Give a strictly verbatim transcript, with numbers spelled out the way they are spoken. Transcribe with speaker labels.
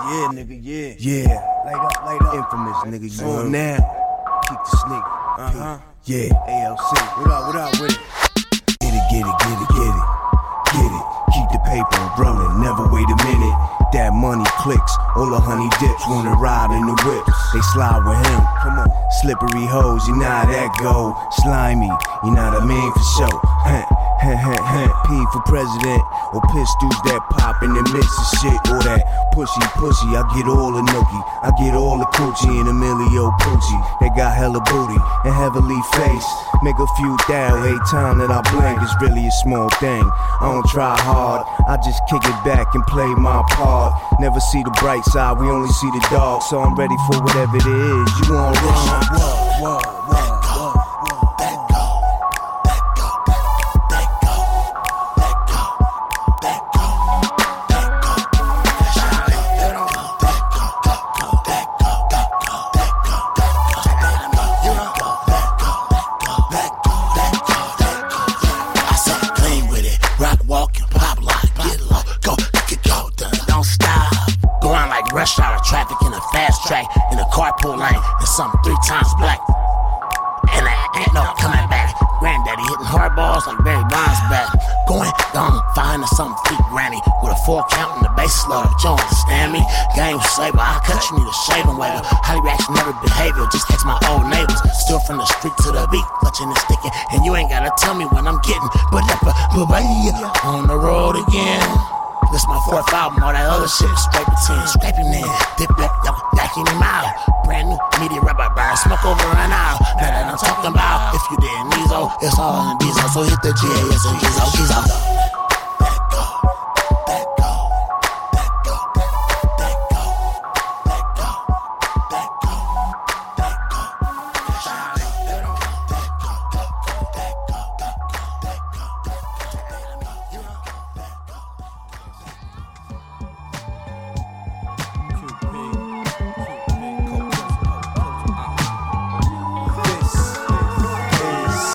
Speaker 1: Yeah, nigga, yeah.
Speaker 2: Yeah.
Speaker 1: Light up, light up.
Speaker 2: Infamous, nigga, you
Speaker 1: So
Speaker 2: know.
Speaker 1: now,
Speaker 2: Keep the sneak.
Speaker 1: uh-huh.
Speaker 2: Yeah.
Speaker 1: A L C. What up, what up with it?
Speaker 2: Get it, get it, get it, get it. Get it. Keep the paper rolling, never wait a minute. That money clicks, all the honey dips wanna ride in the whip. They slide with him, come on. Slippery hoes, you know how that go. Slimy, you know what I mean for sure. Huh, huh, huh, huh. P for president, or pistols that pop in the midst of shit. Or that pushy, pushy, I get all the nookie. I get all the coochie and Emilio Pucci. They got hella booty and heavily face. Make a few thou, every time that I blink, it's really a small thing. I don't try hard, I just kick it back and play my part. Never see the bright side, we only see the dark. So I'm ready for whatever it is. You want run?
Speaker 1: Whoa, whoa, whoa, whoa, whoa.
Speaker 3: That go, that go, that go, that go, that go, that go. Charlie, that go, that go, that go, that go, that go, that go, that go. You know, that go, that go, that go, that go, that go. I said clean with it, rock walking, pop lock, get low, go, get go, don't stop. Go on like rush hour traffic in a fast track in a carpool lane and something three times black. And I ain't no coming back. Granddaddy hitting hard balls like Barry Bonds back. Going down, find something feet granny with a four count in the base slug. You understand me? Game saber, I cut you, need a shaving waver. Highly reactionary behavior, just text my old neighbors. Still from the street to the beat, clutching and sticking. And you ain't gotta tell me when I'm getting. But on the road again. This my fourth album, all that other shit, scraping ten, scraping in, dip it, yo, yacking him out. Brand new media rubber burn, smoke over an hour. Now that I'm talking about, if you didn't need so, it's all in the diesel, so hit the G A S and Gizo, Gizo.